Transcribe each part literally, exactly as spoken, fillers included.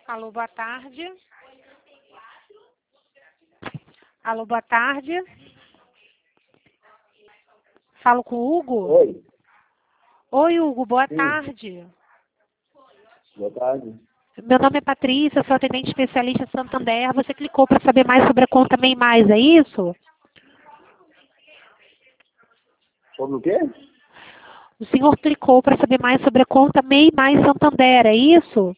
Alô, boa tarde. Alô, boa tarde. Falo com o Hugo? Oi. Oi, Hugo, boa Sim. tarde. Boa tarde. Meu nome é Patrícia, sou atendente especialista Santander. Você clicou para saber mais sobre a conta MEI Mais, é isso? Sobre o quê? O senhor clicou para saber mais sobre a conta MEI Mais Santander, é isso?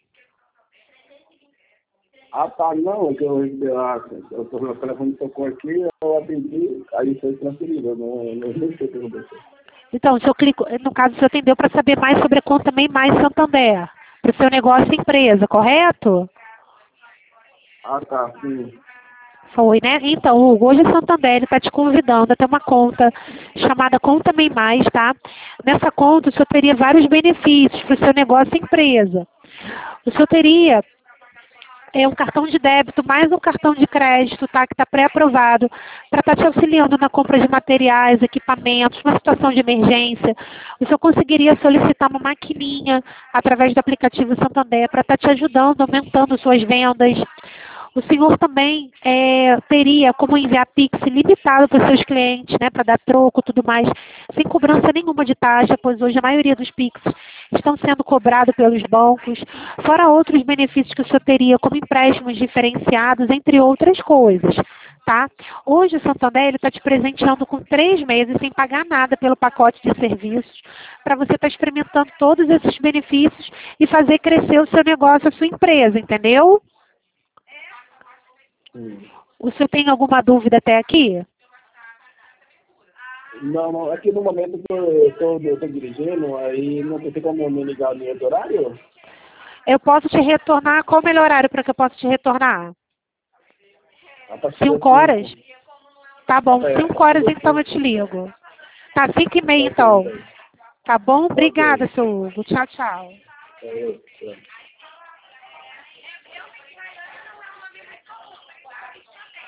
Ah, tá, não, é que eu recebi lá, eu tô no telefone tocou aqui, eu atendi, aí foi transferido, eu não, eu não sei o que aconteceu. Então, o senhor clicou, no caso, o senhor atendeu para saber mais sobre a conta MEI Mais Santander, para o seu negócio e empresa, correto? Ah, tá, sim. Foi, né? Então, Hugo, hoje a Santander está te convidando a ter uma conta chamada Conta MEI Mais, tá? Nessa conta, o senhor teria vários benefícios para o seu negócio e empresa. O senhor teria é, um cartão de débito mais um cartão de crédito, tá? Que está pré-aprovado para estar te auxiliando na compra de materiais, equipamentos, uma situação de emergência. O senhor conseguiria solicitar uma maquininha através do aplicativo Santander para estar te ajudando, aumentando suas vendas. O senhor também é, teria como enviar Pix limitado para os seus clientes, né, para dar troco e tudo mais, sem cobrança nenhuma de taxa, pois hoje a maioria dos Pix estão sendo cobrados pelos bancos, fora outros benefícios que o senhor teria, como empréstimos diferenciados, entre outras coisas. Tá? Hoje o Santander está te presenteando com três meses sem pagar nada pelo pacote de serviços, para você estar experimentando todos esses benefícios e fazer crescer o seu negócio, a sua empresa, entendeu? Sim. O senhor tem alguma dúvida até aqui? Não, não, aqui no momento que eu estou eu tô dirigindo, aí não tem como me ligar no outro horário? Eu posso te retornar? Qual o melhor horário para que eu possa te retornar? A partir das Cinco horas? cinco. Tá bom, É, a cinco partir horas das então eu cinco. te ligo. Tá, cinco e meia Ok, então. então. Tá bom? Obrigada, Ok. seu Hugo. Tchau, tchau. É, é.